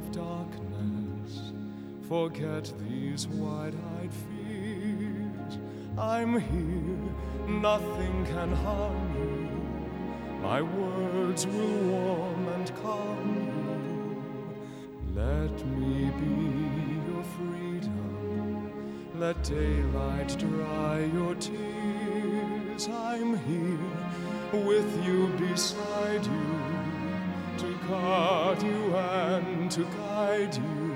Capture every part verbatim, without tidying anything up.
of darkness, forget these wide-eyed fears. I'm here, nothing can harm you. My words will warm and calm you. Let me be your freedom. Let daylight dry your tears. I'm here, with you, beside you, to guard you and to guide you.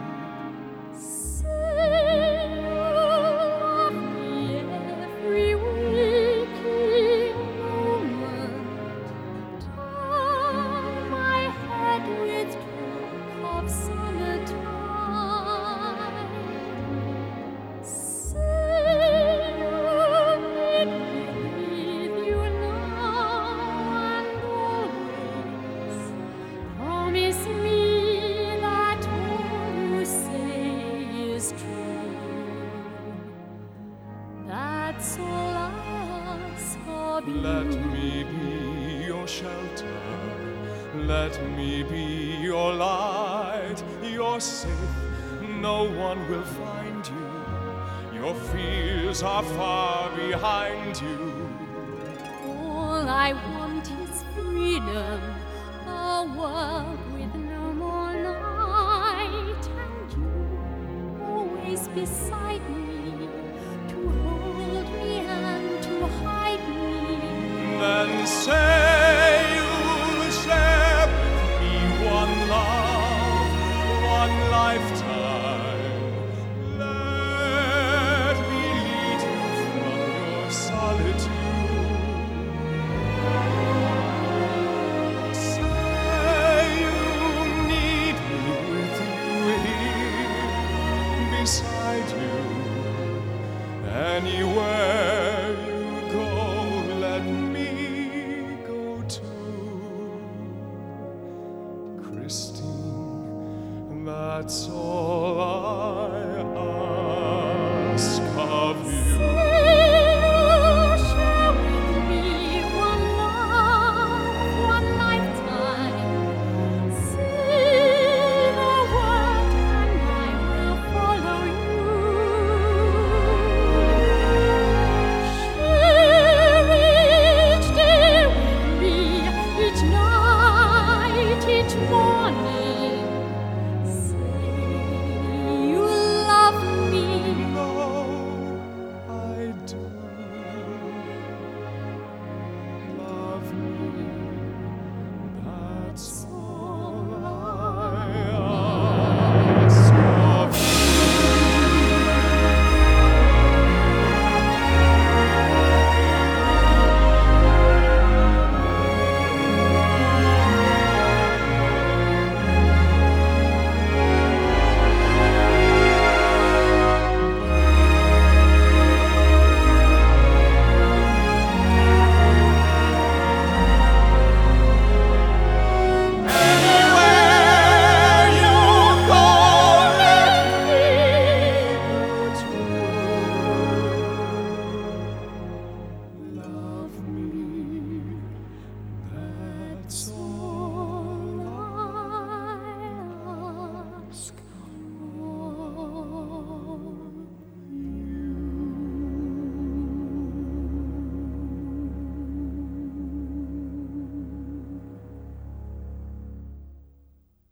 Say you love me every waking moment. Turn my head with drop of summertime. Say you need me with you now and always. Promise me that all you say is true. That's all I ask of you. Let me be your shelter. Let me be your light. You're safe, no one will find you. Your fears are far behind you. All I want is freedom, a world with no more night, and you always beside me, to hold me and to hide me. Then say you'll share with me one love, one lifetime. Let me lead you from your solitude. Say you need me with you here, beside you. Anywhere you go, let me go too. Christine, that's all I ask of you.